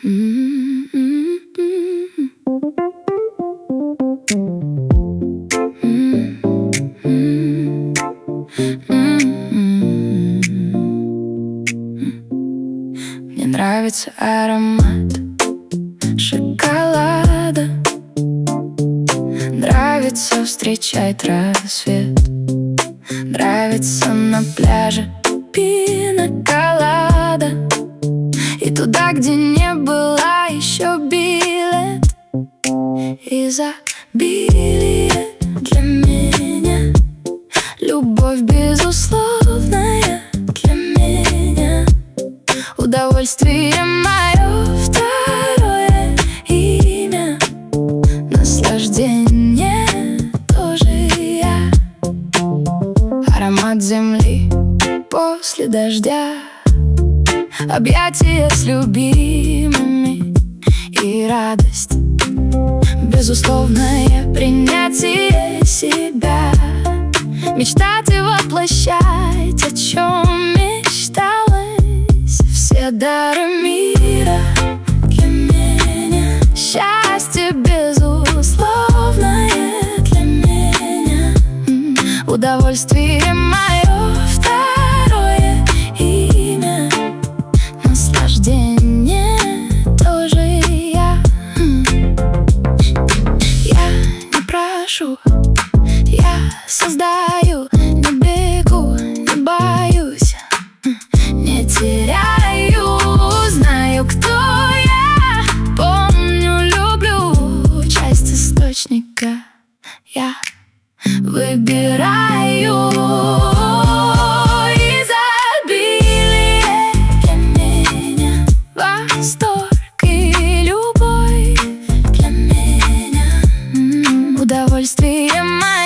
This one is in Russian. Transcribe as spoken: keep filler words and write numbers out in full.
Мне нравится аромат шоколада, нравится встречать рассвет, нравится на пляже пина-колада, и туда, где не была еще билет. Изобилие для меня, любовь безусловная для меня, удовольствие мое второе имя, наслаждение тоже я. Аромат земли после дождя, объятия с любимыми и радость, безусловное принятие себя, мечтать и воплощать, о чем мечталось. Все дары мира для меня, счастье безусловное для меня, удовольствие мое второе имя, наслаждение тоже я. Я не прошу, я создаю, не бегу, не боюсь, не теряю, знаю, кто я, помню, люблю, часть источника я выбираю. Изобилие для меня, восторг и любовь для меня, удовольствие мое